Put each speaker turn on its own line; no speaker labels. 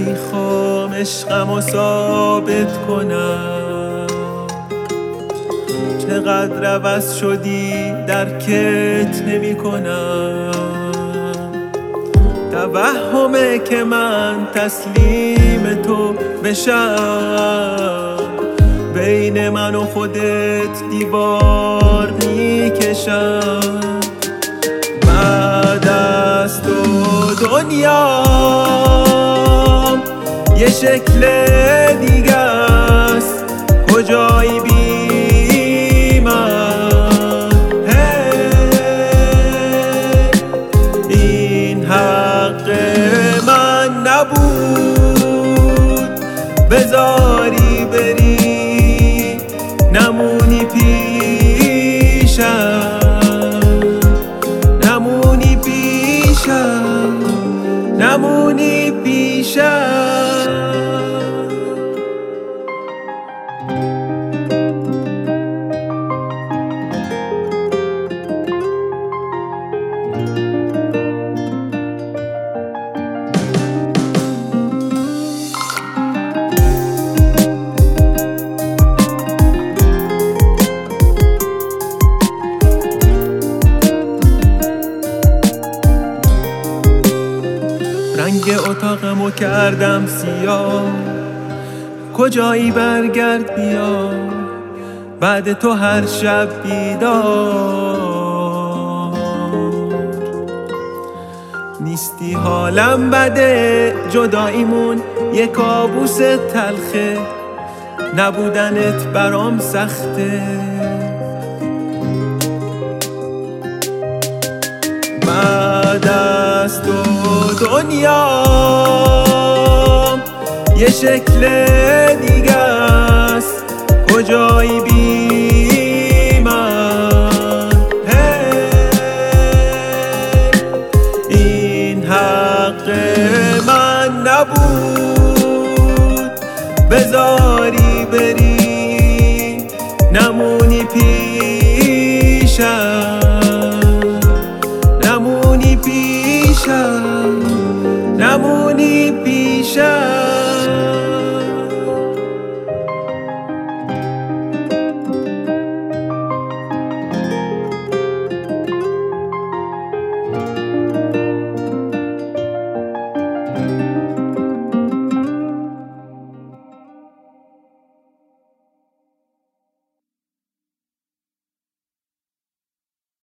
میخوام عشقمو ثابت کنم، چقدر عوض شدی درکت نمی کنم. توهمه که من تسلیم تو بشم، بین من و خودت دیوار میکشم. بعد از تو دنیام یه شکل دیگه است، کجایی بی من؟ این حق من نبود بذاری بری، نمونی پیشم، نمونی پیشم، نمونی پیشم. رنگ اتاقمو کردم سیاه، کجایی برگرد بیا، بعد تو هر شب بیدار نیستی. حالم بده، جداییمون یه کابوس تلخه، نبودنت برام سخته. بعد از تو دنیام یه شکل دیگه است، کجایی بی من؟ این حق من نبود بذاری بری، نمونی پیشم، نمونی پیشم، نمونی پیشم.